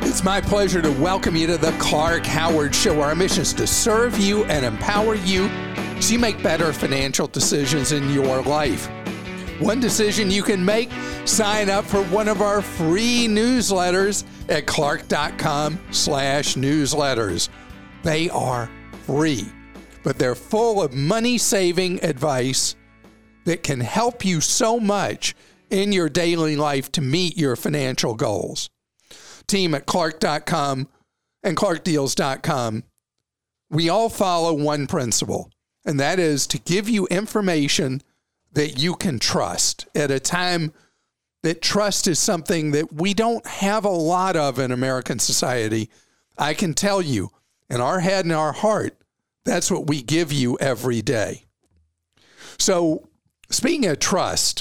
It's my pleasure to welcome you to the Clark Howard Show. Our mission is to serve you and empower you so you make better financial decisions in your life. One decision you can make, sign up for one of our free newsletters at clark.com/newsletters. They are free, but they're full of money-saving advice that can help you so much in your daily life to meet your financial goals. Team at clark.com and clarkdeals.com, we all follow one principle, and that is to give you information that you can trust at a time that trust is something that we don't have a lot of in American society. I can tell you, in our head and our heart, that's what we give you every day. So, speaking of trust,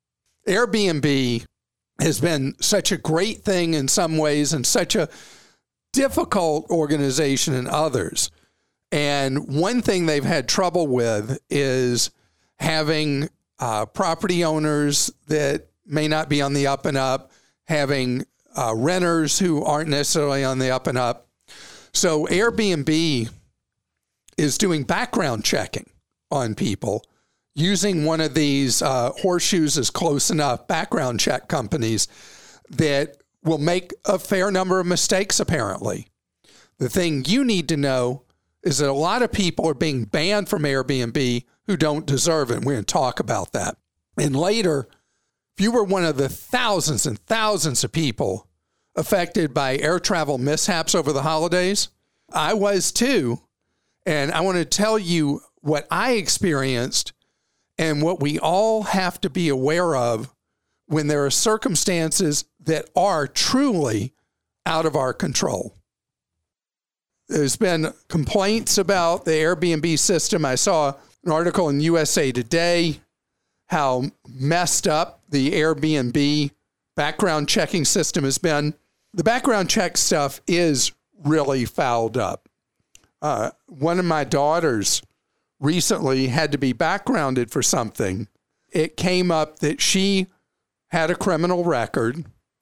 Airbnb has been such a great thing in some ways and such a difficult organization in others. And one thing they've had trouble with is having property owners that may not be on the up and up, having renters who aren't necessarily on the up and up. So Airbnb is doing background checking on people using one of these Horseshoes is Close Enough background check companies that will make a fair number of mistakes, apparently. The thing you need to know is that a lot of people are being banned from Airbnb who don't deserve it. We're going to talk about that. And later, if you were one of the thousands and thousands of people affected by air travel mishaps over the holidays, I was too. And I want to tell you what I experienced and what we all have to be aware of when there are circumstances that are truly out of our control. There's been complaints about the Airbnb system. I saw an article in USA Today how messed up the Airbnb background checking system has been. The background check stuff is really fouled up. One of my daughters recently had to be backgrounded for something. It came up that she had a criminal record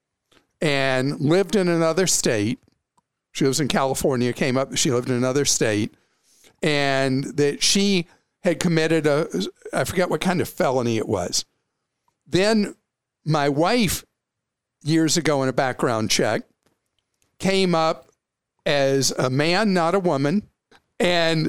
and lived in another state. She lives in California, came up that she lived in another state, and that she had committed I forget what kind of felony it was. Then my wife, years ago in a background check, came up as a man, not a woman, and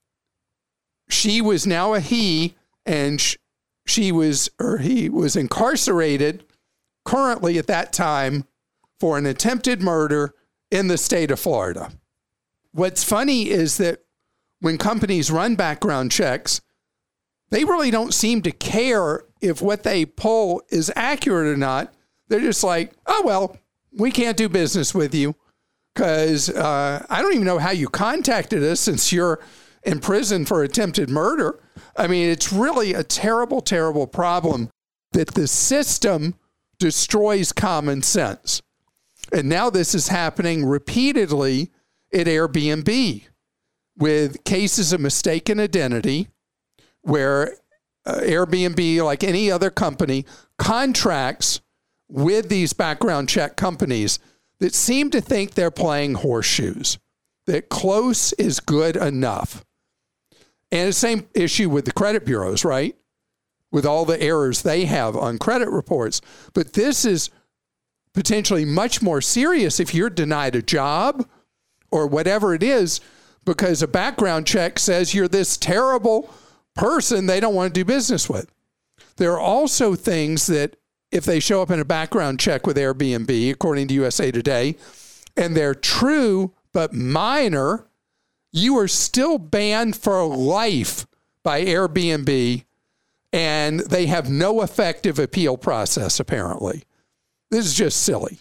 she was now a he, and he was incarcerated currently at that time for an attempted murder in the state of Florida. What's funny is that when companies run background checks, they really don't seem to care if what they pull is accurate or not. They're just like, oh, well, we can't do business with you because I don't even know how you contacted us since you're in prison for attempted murder. I mean, it's really a terrible, terrible problem that the system destroys common sense. And now this is happening repeatedly at Airbnb with cases of mistaken identity where Airbnb, like any other company, contracts with these background check companies that seem to think they're playing horseshoes, that close is good enough. And the same issue with the credit bureaus, right? With all the errors they have on credit reports. But this is potentially much more serious if you're denied a job or whatever it is because a background check says you're this terrible person they don't want to do business with. There are also things that if they show up in a background check with Airbnb, according to USA Today, and they're true but minor, you are still banned for life by Airbnb, and they have no effective appeal process, apparently. This is just silly.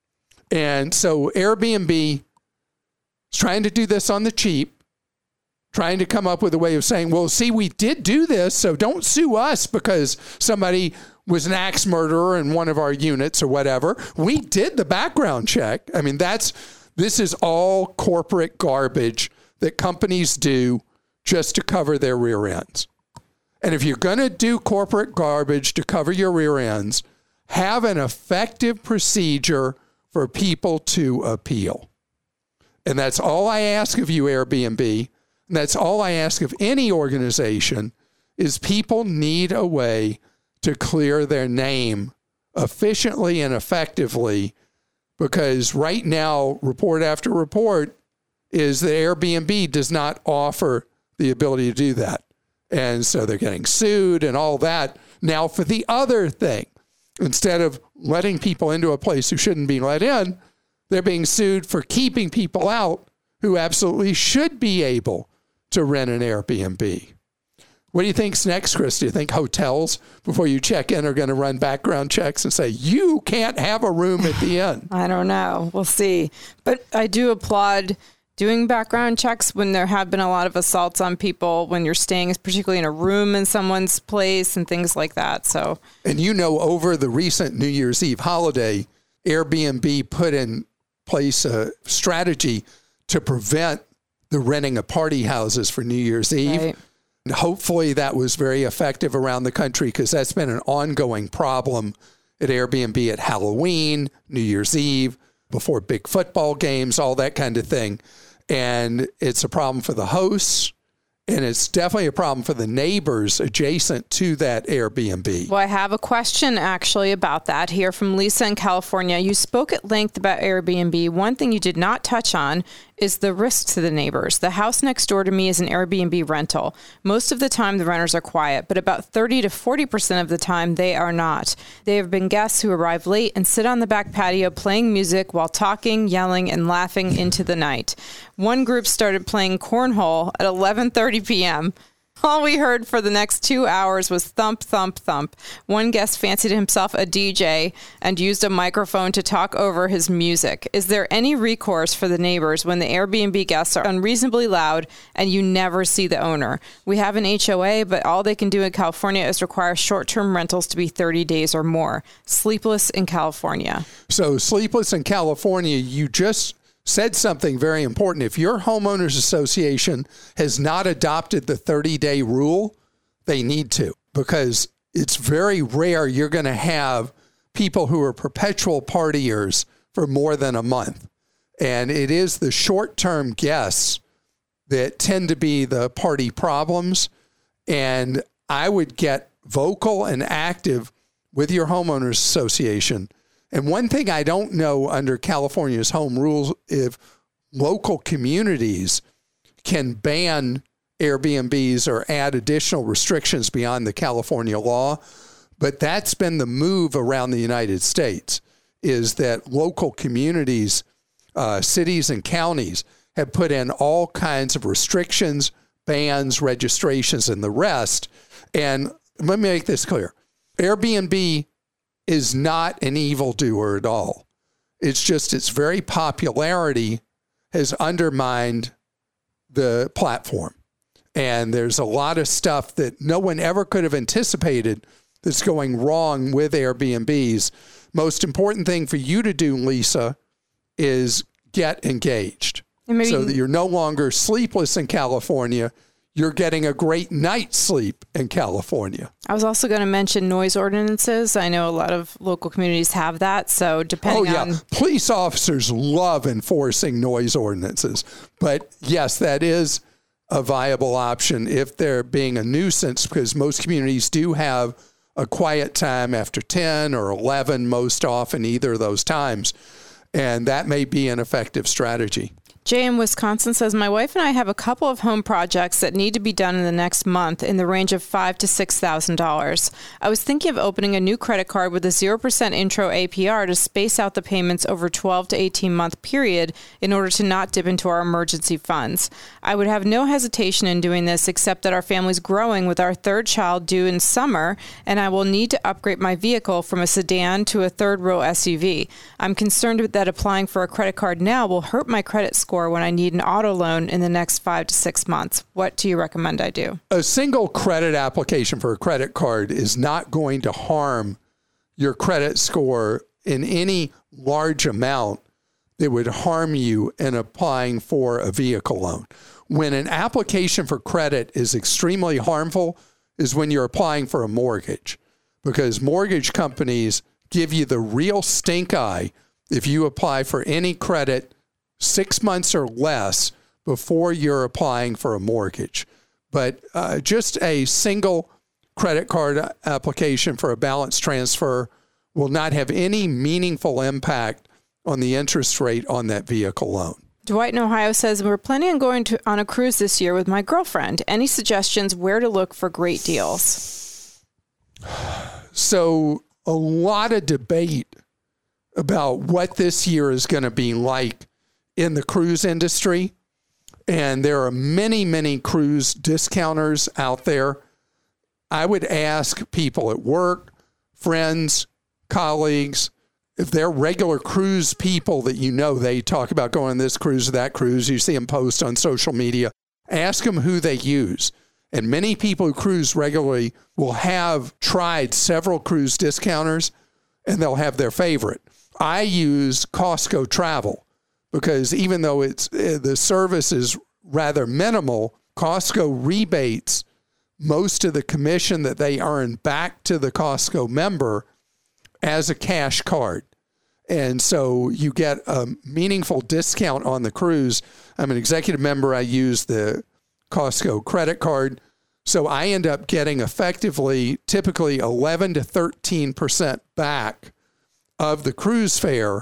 And so Airbnb is trying to do this on the cheap, trying to come up with a way of saying, well, see, we did do this, so don't sue us because somebody was an axe murderer in one of our units or whatever. We did the background check. I mean, this is all corporate garbage that companies do just to cover their rear ends. And if you're going to do corporate garbage to cover your rear ends, have an effective procedure for people to appeal. And that's all I ask of you, Airbnb. And that's all I ask of any organization is people need a way to clear their name efficiently and effectively, because right now, report after report is that Airbnb does not offer the ability to do that. And so they're getting sued and all that. Now for the other thing, instead of letting people into a place who shouldn't be let in, they're being sued for keeping people out who absolutely should be able to rent an Airbnb. What do you think's next, Chris? Do you think hotels, before you check in, are going to run background checks and say, you can't have a room at the inn? I don't know. We'll see. But I do applaud doing background checks when there have been a lot of assaults on people, when you're staying, particularly in a room in someone's place and things like that. So, and over the recent New Year's Eve holiday, Airbnb put in place a strategy to prevent the renting of party houses for New Year's Eve. Right. And hopefully that was very effective around the country, because that's been an ongoing problem at Airbnb at Halloween, New Year's Eve, before big football games, all that kind of thing. And it's a problem for the hosts, and it's definitely a problem for the neighbors adjacent to that Airbnb. Well, I have a question actually about that here from Lisa in California. You spoke at length about Airbnb. One thing you did not touch on is the risk to the neighbors. The house next door to me is an Airbnb rental. Most of the time, the renters are quiet, but about 30 to 40% of the time, they are not. There have been guests who arrive late and sit on the back patio playing music while talking, yelling, and laughing into the night. One group started playing cornhole at 11:30 p.m. All we heard for the next 2 hours was thump, thump, thump. One guest fancied himself a DJ and used a microphone to talk over his music. Is there any recourse for the neighbors when the Airbnb guests are unreasonably loud and you never see the owner? We have an HOA, but all they can do in California is require short-term rentals to be 30 days or more. Sleepless in California. So sleepless in California, you just said something very important. If your homeowners association has not adopted the 30-day rule, they need to, because it's very rare you're going to have people who are perpetual partiers for more than a month. And it is the short-term guests that tend to be the party problems. And I would get vocal and active with your homeowners association. And one thing I don't know under California's home rules, if local communities can ban Airbnbs or add additional restrictions beyond the California law. But that's been the move around the United States, is that local communities, cities and counties have put in all kinds of restrictions, bans, registrations, and the rest. And let me make this clear. Airbnb is not an evildoer at all. It's just its very popularity has undermined the platform. And there's a lot of stuff that no one ever could have anticipated that's going wrong with Airbnbs. Most important thing for you to do, Lisa, is get engaged so that you're no longer sleepless in California. You're getting a great night's sleep in California. I was also going to mention noise ordinances. I know a lot of local communities have that. So depending on... Police officers love enforcing noise ordinances. But yes, that is a viable option if they're being a nuisance, because most communities do have a quiet time after 10 or 11, most often, either of those times. And that may be an effective strategy. Jay in Wisconsin says, my wife and I have a couple of home projects that need to be done in the next month in the range of $5,000 to $6,000. I was thinking of opening a new credit card with a 0% intro APR to space out the payments over 12 to 18 month period in order to not dip into our emergency funds. I would have no hesitation in doing this, except that our family's growing with our third child due in summer, and I will need to upgrade my vehicle from a sedan to a third row SUV. I'm concerned that applying for a credit card now will hurt my credit score when I need an auto loan in the next 5 to 6 months. What do you recommend I do? A single credit application for a credit card is not going to harm your credit score in any large amount that would harm you in applying for a vehicle loan. When an application for credit is extremely harmful is when you're applying for a mortgage, because mortgage companies give you the real stink eye if you apply for any credit 6 months or less before you're applying for a mortgage. But just a single credit card application for a balance transfer will not have any meaningful impact on the interest rate on that vehicle loan. Dwight in Ohio says, we're planning on going on a cruise this year with my girlfriend. Any suggestions where to look for great deals? So a lot of debate about what this year is going to be like in the cruise industry. And there are many, many cruise discounters out there. I would ask people at work, friends, colleagues, if they're regular cruise people that you know, they talk about going on this cruise or that cruise, you see them post on social media, ask them who they use. And many people who cruise regularly will have tried several cruise discounters and they'll have their favorite. I use Costco Travel because even though the service is rather minimal, Costco rebates most of the commission that they earn back to the Costco member as a cash card. And so you get a meaningful discount on the cruise. I'm an executive member. I use the Costco credit card. So I end up getting effectively, typically 11 to 13% back of the cruise fare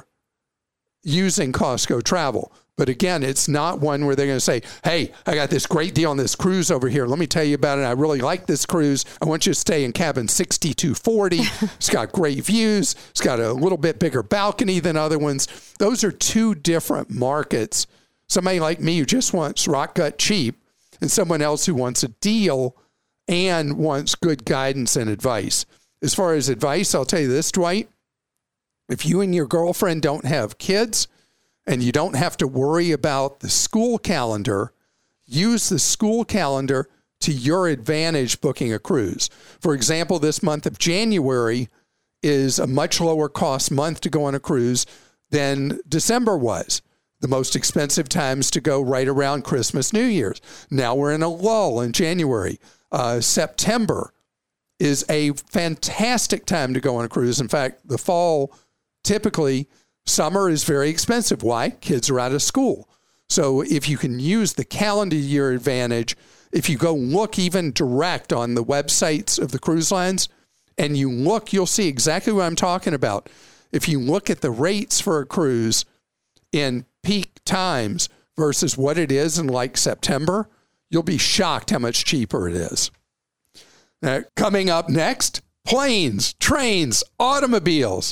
using Costco Travel. But again, it's not one where they're going to say, hey, I got this great deal on this cruise over here. Let me tell you about it. I really like this cruise. I want you to stay in cabin 6240. It's got great views. It's got a little bit bigger balcony than other ones. Those are two different markets. Somebody like me who just wants rock gut cheap and someone else who wants a deal and wants good guidance and advice. As far as advice, I'll tell you this, Dwight. If you and your girlfriend don't have kids, and you don't have to worry about the school calendar, use the school calendar to your advantage booking a cruise. For example, this month of January is a much lower cost month to go on a cruise than December was. The most expensive times to go right around Christmas, New Year's. Now we're in a lull in January. September is a fantastic time to go on a cruise. In fact, the fall, typically, summer is very expensive. Why? Kids are out of school. So if you can use the calendar to your advantage, if you go look even direct on the websites of the cruise lines and you look, you'll see exactly what I'm talking about. If you look at the rates for a cruise in peak times versus what it is in like September, you'll be shocked how much cheaper it is. Now, coming up next, planes, trains, automobiles.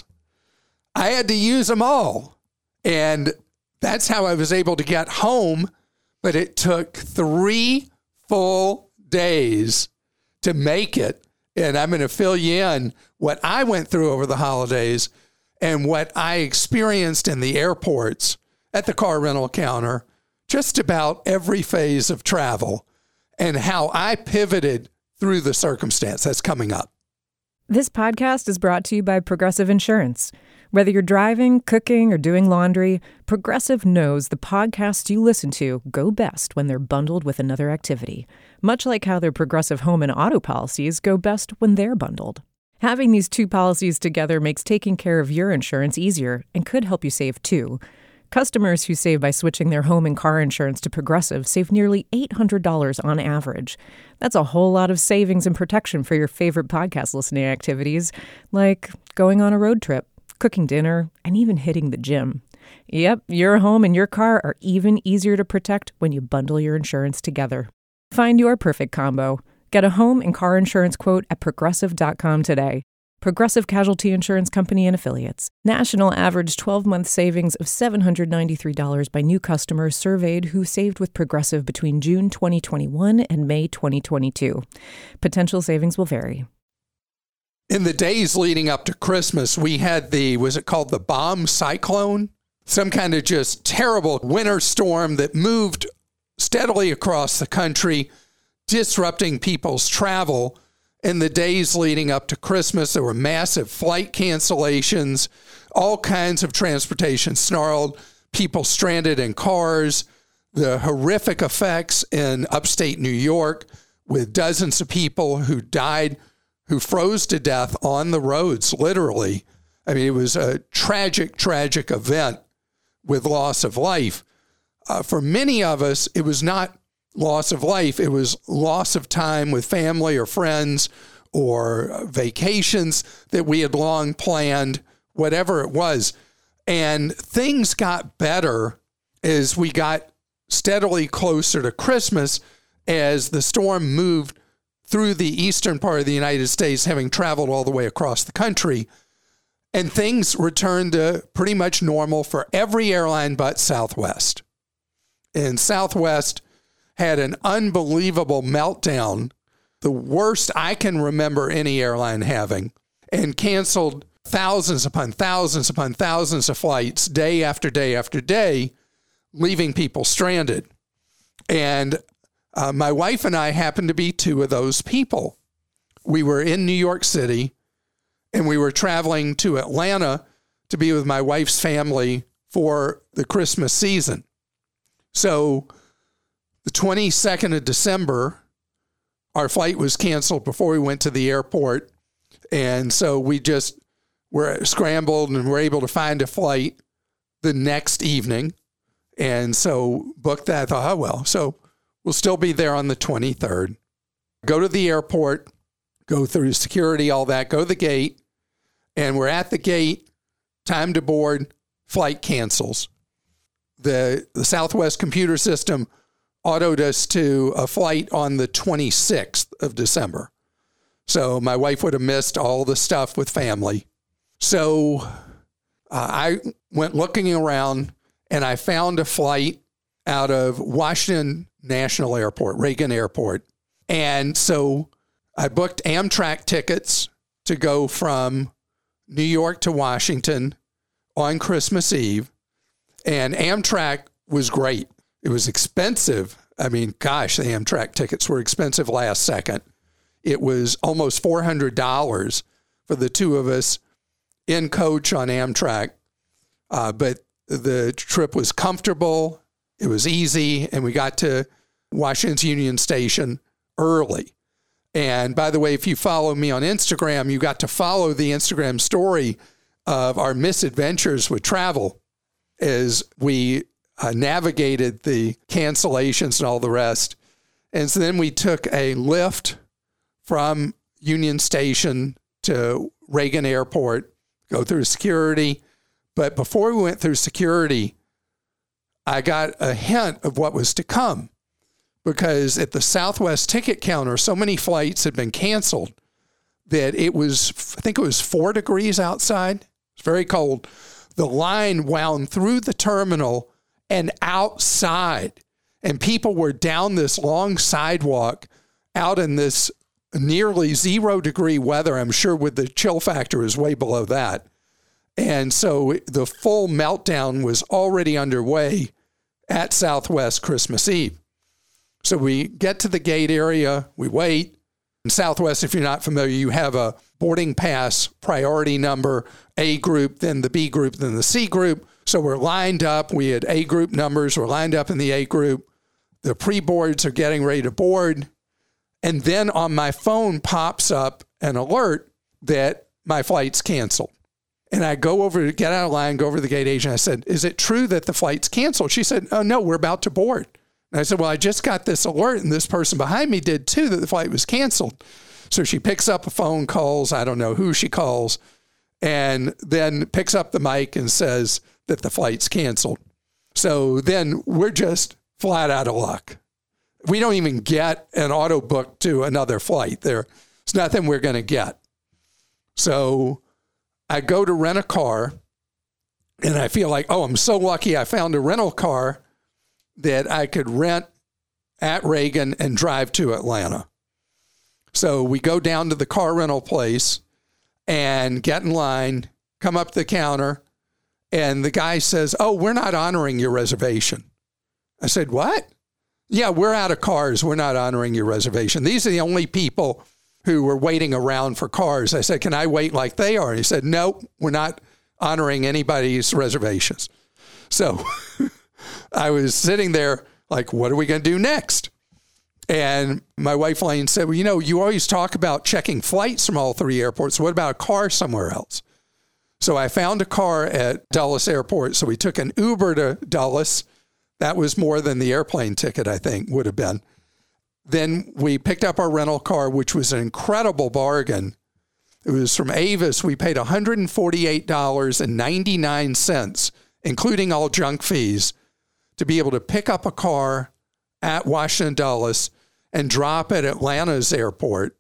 I had to use them all. And that's how I was able to get home. But it took 3 full days to make it. And I'm going to fill you in what I went through over the holidays and what I experienced in the airports, at the car rental counter, just about every phase of travel, and how I pivoted through the circumstance. That's coming up. This podcast is brought to you by Progressive Insurance. Whether you're driving, cooking, or doing laundry, Progressive knows the podcasts you listen to go best when they're bundled with another activity, much like how their Progressive home and auto policies go best when they're bundled. Having these two policies together makes taking care of your insurance easier and could help you save too. Customers who save by switching their home and car insurance to Progressive save nearly $800 on average. That's a whole lot of savings and protection for your favorite podcast listening activities, like going on a road trip, cooking dinner, and even hitting the gym. Yep, your home and your car are even easier to protect when you bundle your insurance together. Find your perfect combo. Get a home and car insurance quote at Progressive.com today. Progressive Casualty Insurance Company and Affiliates. National average 12-month savings of $793 by new customers surveyed who saved with Progressive between June 2021 and May 2022. Potential savings will vary. In the days leading up to Christmas, we had was it called the bomb cyclone? Some kind of just terrible winter storm that moved steadily across the country, disrupting people's travel. In the days leading up to Christmas, there were massive flight cancellations, all kinds of transportation snarled, people stranded in cars, the horrific effects in upstate New York with dozens of people who died, who froze to death on the roads, literally. I mean, it was a tragic, tragic event with loss of life. For many of us, it was not loss of life. It was loss of time with family or friends or vacations that we had long planned, whatever it was. And things got better as we got steadily closer to Christmas as the storm moved through the eastern part of the United States, having traveled all the way across the country. And things returned to pretty much normal for every airline but Southwest. And Southwest had an unbelievable meltdown, the worst I can remember any airline having, and canceled thousands upon thousands upon thousands of flights day after day after day, leaving people stranded. And my wife and I happened to be two of those people. We were in New York City, and we were traveling to Atlanta to be with my wife's family for the Christmas season. So the 22nd of December, our flight was canceled before we went to the airport. And so we just were scrambled and were able to find a flight the next evening. And so booked that. I thought, oh, well, so we'll still be there on the 23rd. Go to the airport, go through security, all that, go to the gate. And we're at the gate, time to board, flight cancels. The Southwest computer system autoed us to a flight on the 26th of December. So my wife would have missed all the stuff with family. So I went looking around, and I found a flight out of Washington National Airport, Reagan Airport. And so I booked Amtrak tickets to go from New York to Washington on Christmas Eve. And Amtrak was great. It was expensive. I mean, gosh, the Amtrak tickets were expensive last second. It was almost $400 for the two of us in coach on Amtrak. But the trip was comfortable. It was easy. And we got to Washington's Union Station early. And by the way, if you follow me on Instagram, you got to follow the Instagram story of our misadventures with travel as we navigated the cancellations and all the rest. And so then we took a lift from Union Station to Reagan Airport, go through security. But before we went through security, I got a hint of what was to come, because at the Southwest ticket counter, so many flights had been canceled that it was, I think it was 4 degrees outside. It's very cold. The line wound through the terminal and outside, and people were down this long sidewalk out in this nearly 0 degree weather. I'm sure with the chill factor is way below that. And so the full meltdown was already underway at Southwest Christmas Eve. So we get to the gate area, we wait. In Southwest, if you're not familiar, you have a boarding pass priority number, A group, then the B group, then the C group. So we're lined up. We had A group numbers. We're lined up in the A group. The pre-boards are getting ready to board. And then on my phone pops up an alert that my flight's canceled. And I go over to get out of line, go over to the gate agent. I said, is it true that the flight's canceled? She said, oh, no, we're about to board. And I said, well, I just got this alert, and this person behind me did too, that the flight was canceled. So she picks up a phone, calls, I don't know who she calls, and then picks up the mic and says that the flight's canceled. So then we're just flat out of luck. We don't even get an auto book to another flight. There's nothing we're going to get. So I go to rent a car, and I feel like, oh, I'm so lucky I found a rental car that I could rent at Reagan and drive to Atlanta. So we go down to the car rental place and get in line, come up to the counter, and the guy says, oh, we're not honoring your reservation. I said, what? Yeah, we're out of cars. We're not honoring your reservation. These are the only people who were waiting around for cars. I said, can I wait like they are? And he said, no, we're not honoring anybody's reservations. So I was sitting there like, what are we going to do next? And my wife, Lane, said, well, you always talk about checking flights from all 3 airports. What about a car somewhere else? So I found a car at Dulles Airport. So we took an Uber to Dulles. That was more than the airplane ticket, I think, would have been. Then we picked up our rental car, which was an incredible bargain. It was from Avis. We paid $148.99, including all junk fees, to be able to pick up a car at Washington Dulles and drop at Atlanta's airport.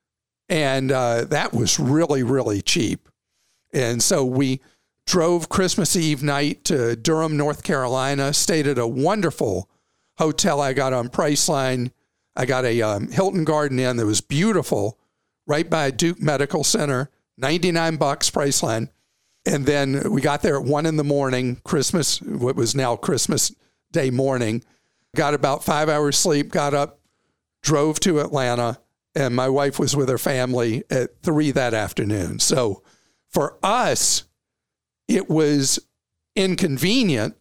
And that was really, really cheap. And so we drove Christmas Eve night to Durham, North Carolina, stayed at a wonderful hotel I got on Priceline. I got a Hilton Garden Inn that was beautiful, right by Duke Medical Center, $99 Priceline. And then we got there at 1 a.m, Christmas, what was now Christmas Day morning, got about 5 hours sleep, got up, drove to Atlanta, and my wife was with her family at 3 that afternoon. So for us, it was inconvenient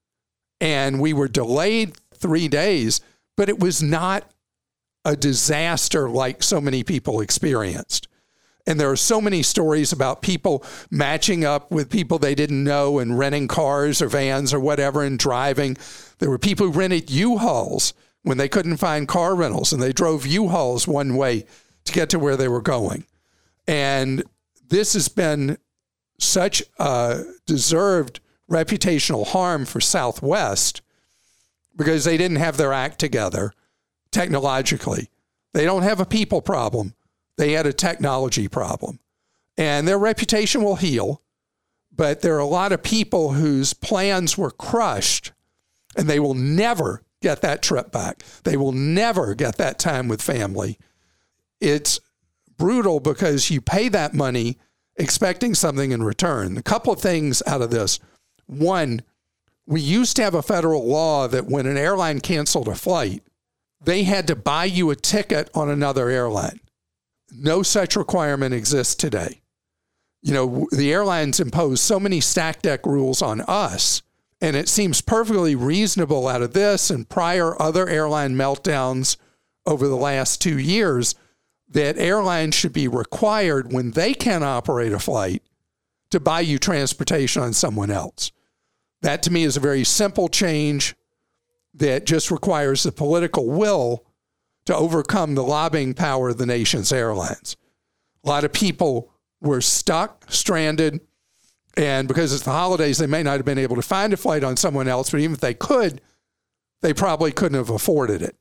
and we were delayed 3 days, but it was not a disaster like so many people experienced. And there are so many stories about people matching up with people they didn't know and renting cars or vans or whatever and driving. There were people who rented U-Hauls when they couldn't find car rentals, and they drove U-Hauls one way to get to where they were going. And this has been such a deserved reputational harm for Southwest because they didn't have their act together technologically. They don't have a people problem. They had a technology problem. And their reputation will heal, but there are a lot of people whose plans were crushed, and they will never get that trip back. They will never get that time with family. It's brutal because you pay that money expecting something in return. A couple of things out of this. One, we used to have a federal law that when an airline canceled a flight, they had to buy you a ticket on another airline. No such requirement exists today. You know, the airlines impose so many stack deck rules on us, and it seems perfectly reasonable out of this and prior other airline meltdowns over the last 2 years that airlines should be required when they can't operate a flight to buy you transportation on someone else. That to me is a very simple change that just requires the political will to overcome the lobbying power of the nation's airlines. A lot of people were stuck, stranded, and because it's the holidays, they may not have been able to find a flight on someone else, but even if they could, they probably couldn't have afforded it.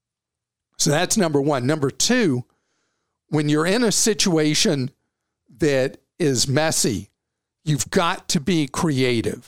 So that's number one. Number two, when you're in a situation that is messy, you've got to be creative.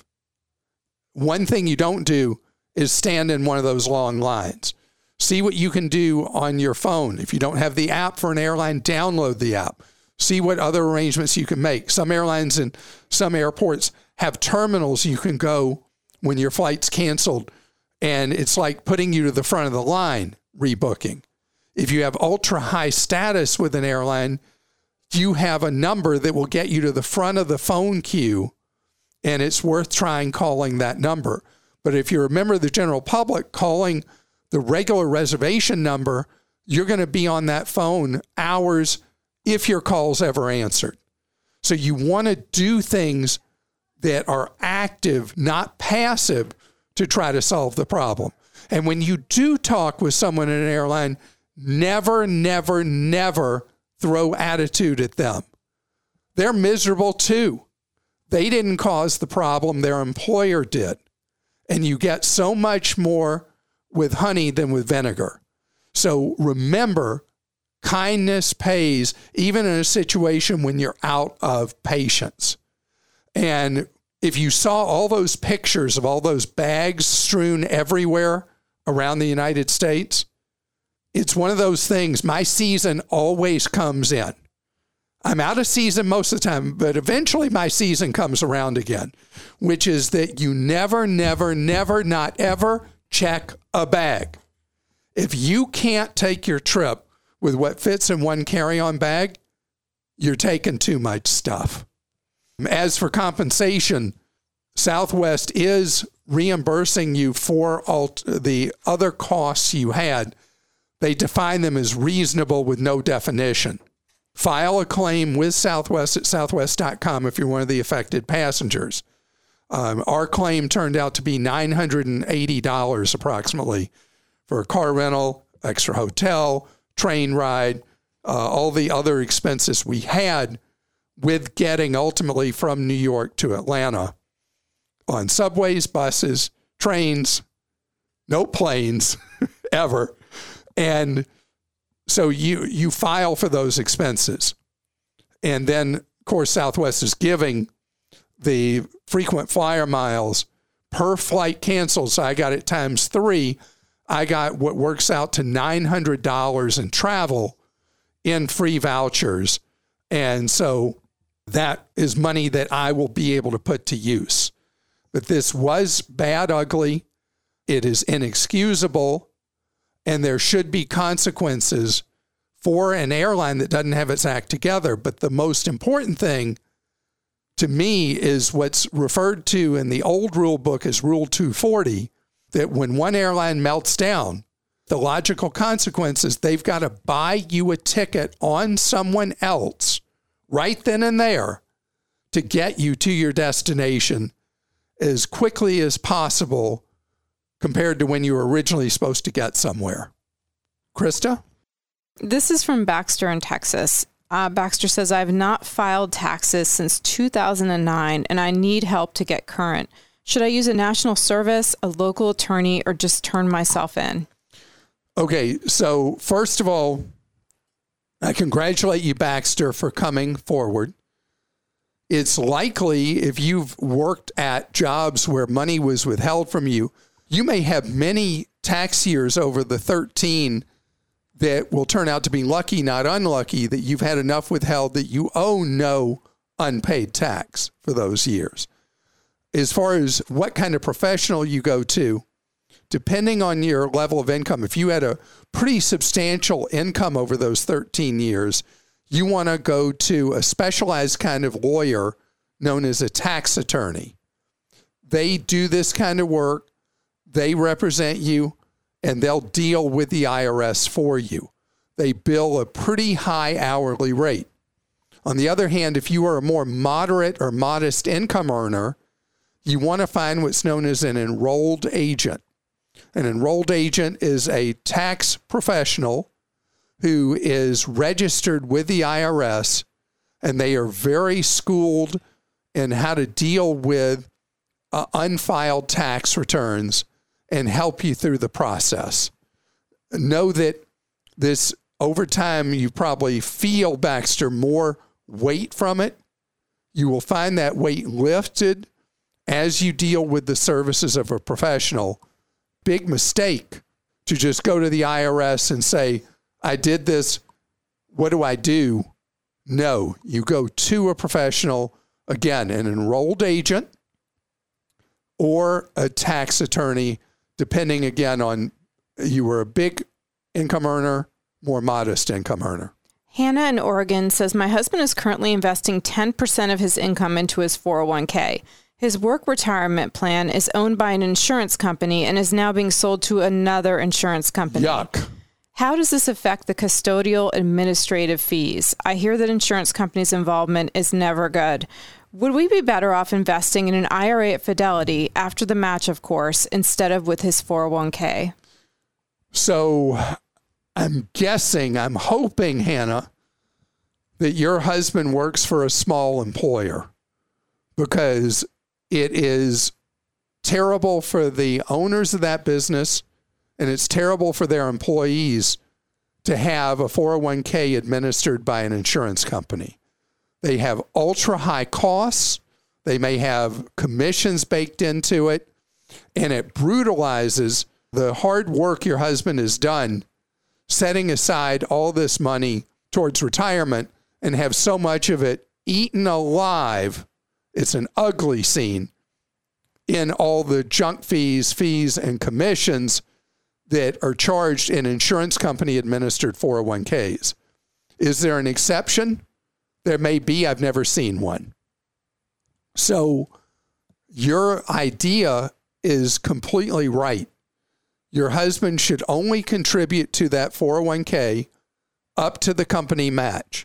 One thing you don't do is stand in one of those long lines. See what you can do on your phone. If you don't have the app for an airline, download the app. See what other arrangements you can make. Some airlines and some airports have terminals you can go when your flight's canceled, and it's like putting you to the front of the line, rebooking. If you have ultra high status with an airline, you have a number that will get you to the front of the phone queue, and it's worth trying calling that number. But if you're a member of the general public calling the regular reservation number, you're going to be on that phone hours if your call's ever answered. So you want to do things that are active, not passive, to try to solve the problem. And when you do talk with someone in an airline, never, never, never throw attitude at them. They're miserable too. They didn't cause the problem, their employer did. And you get so much more with honey than with vinegar. So remember, kindness pays, even in a situation when you're out of patience. And if you saw all those pictures of all those bags strewn everywhere around the United States, it's one of those things. My season always comes in. I'm out of season most of the time, but eventually my season comes around again, which is that you never, never, never, not ever check a bag. If you can't take your trip with what fits in one carry-on bag, you're taking too much stuff. As for compensation, Southwest is reimbursing you for the other costs you had. They define them as reasonable with no definition. file a claim with Southwest at southwest.com if you're one of the affected passengers. Our claim turned out to be $980 approximately for a car rental, extra hotel, train ride, all the other expenses we had with getting ultimately from New York to Atlanta on subways, buses, trains, no planes ever. And so you file for those expenses. And then, of course, Southwest is giving the frequent flyer miles per flight canceled. So I got it times 3. I got what works out to $900 in travel in free vouchers. And so that is money that I will be able to put to use. But this was bad, ugly. It is inexcusable. And there should be consequences for an airline that doesn't have its act together. But the most important thing to me is what's referred to in the old rule book as Rule 240, that when one airline melts down, the logical consequence is they've got to buy you a ticket on someone else right then and there to get you to your destination as quickly as possible compared to when you were originally supposed to get somewhere. Krista? This is from Baxter in Texas. Baxter says, I have not filed taxes since 2009, and I need help to get current. Should I use a national service, a local attorney, or just turn myself in? Okay, so first of all, I congratulate you, Baxter, for coming forward. It's likely if you've worked at jobs where money was withheld from you, you may have many tax years over the 13 that will turn out to be lucky, not unlucky, that you've had enough withheld that you owe no unpaid tax for those years. As far as what kind of professional you go to, depending on your level of income, if you had a pretty substantial income over those 13 years, you want to go to a specialized kind of lawyer known as a tax attorney. They do this kind of work. They represent you, and they'll deal with the IRS for you. They bill a pretty high hourly rate. On the other hand, if you are a more moderate or modest income earner, you want to find what's known as an enrolled agent. An enrolled agent is a tax professional who is registered with the IRS, and they are very schooled in how to deal with unfiled tax returns and help you through the process. Know that this, over time, you probably feel, Baxter, more weight from it. You will find that weight lifted as you deal with the services of a professional. Big mistake to just go to the IRS and say, I did this, what do I do? No, you go to a professional, again, an enrolled agent or a tax attorney, depending again on you were a big income earner, more modest income earner. Hannah in Oregon says, my husband is currently investing 10% of his income into his 401k. His work retirement plan is owned by an insurance company and is now being sold to another insurance company. Yuck. How does this affect the custodial administrative fees? I hear that insurance companies' involvement is never good. Would we be better off investing in an IRA at Fidelity, after the match, of course, instead of with his 401k? So I'm hoping, Hannah, that your husband works for a small employer, because it is terrible for the owners of that business and it's terrible for their employees to have a 401k administered by an insurance company. They have ultra high costs. They may have commissions baked into it, and it brutalizes the hard work your husband has done setting aside all this money towards retirement and have so much of it eaten alive. It's an ugly scene in all the junk fees, and commissions that are charged in insurance company administered 401ks. Is there an exception? There may be. I've never seen one. So your idea is completely right. Your husband should only contribute to that 401k up to the company match.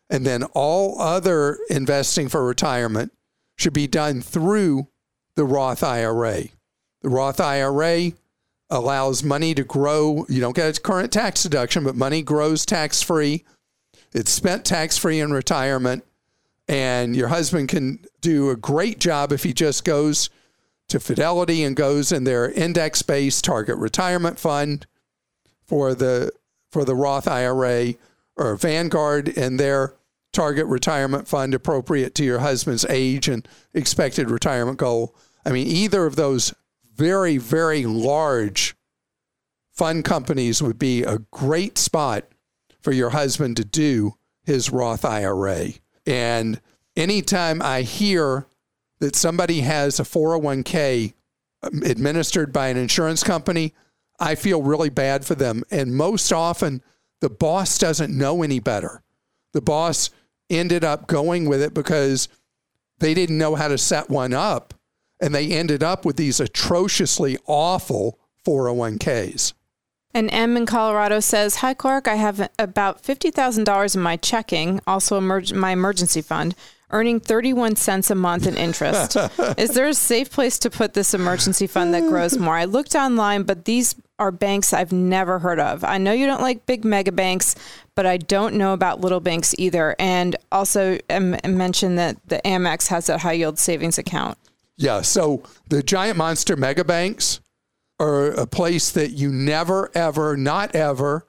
And then all other investing for retirement should be done through the Roth IRA. The Roth IRA allows money to grow. You don't get a current tax deduction, but money grows tax-free. It's spent tax-free in retirement. And your husband can do a great job if he just goes to Fidelity and goes in their index-based target retirement fund for the Roth IRA, or Vanguard in their target retirement fund appropriate to your husband's age and expected retirement goal. I mean, either of those very, very large fund companies would be a great spot for your husband to do his Roth IRA. And anytime I hear that somebody has a 401k administered by an insurance company, I feel really bad for them. And most often, the boss doesn't know any better. The boss ended up going with it because they didn't know how to set one up, and they ended up with these atrociously awful 401ks. And M in Colorado says, "Hi, Clark. I have about $50,000 in my checking, also my emergency fund, earning 31 cents a month in interest. Is there a safe place to put this emergency fund that grows more? I looked online, but these are banks I've never heard of. I know you don't like big mega banks, but I don't know about little banks either." And also mention that the Amex has a high yield savings account. Yeah, so the giant monster mega banks are a place that you never, ever, not ever,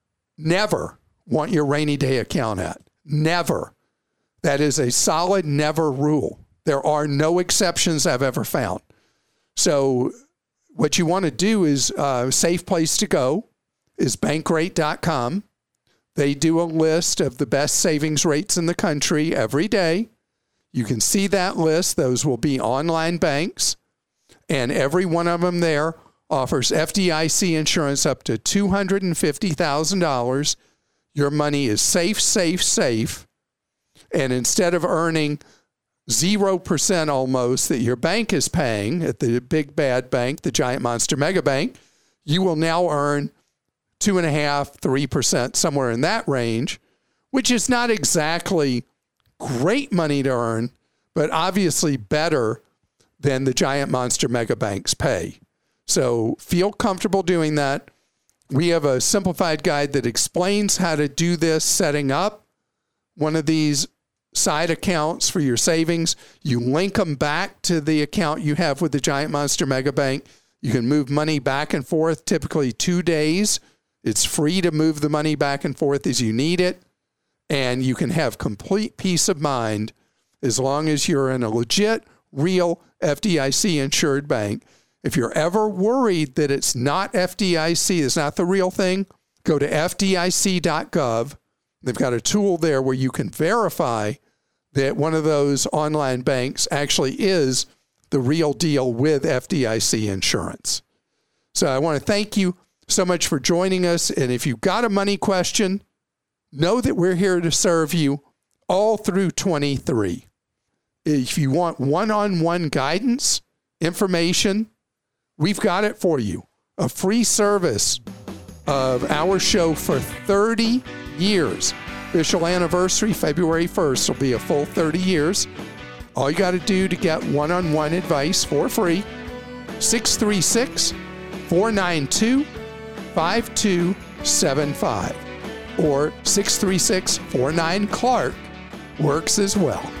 never want your rainy day account at. Never. That is a solid never rule. There are no exceptions I've ever found. So what you want to do is a safe place to go is Bankrate.com. They do a list of the best savings rates in the country every day. You can see that list. Those will be online banks. And every one of them there offers FDIC insurance up to $250,000. Your money is safe, safe, safe. And instead of earning 0% almost that your bank is paying at the big bad bank, the giant monster mega bank, you will now earn 2.5%, 3%, somewhere in that range, which is not exactly great money to earn, but obviously better than the giant monster mega banks pay. So feel comfortable doing that. We have a simplified guide that explains how to do this, setting up one of these side accounts for your savings. You link them back to the account you have with the giant monster mega bank. You can move money back and forth, typically 2 days. It's free to move the money back and forth as you need it. And you can have complete peace of mind as long as you're in a legit, real FDIC insured bank. If you're ever worried that it's not FDIC, it's not the real thing, go to FDIC.gov. They've got a tool there where you can verify that one of those online banks actually is the real deal with FDIC insurance. So I want to thank you so much for joining us. And if you've got a money question, know that we're here to serve you all through 23. If you want one-on-one guidance, information, we've got it for you. A free service of our show for 30 years. Official anniversary, February 1st, will be a full 30 years. All you got to do to get one-on-one advice for free, 636-492-5275 or 636-49-CLARK works as well.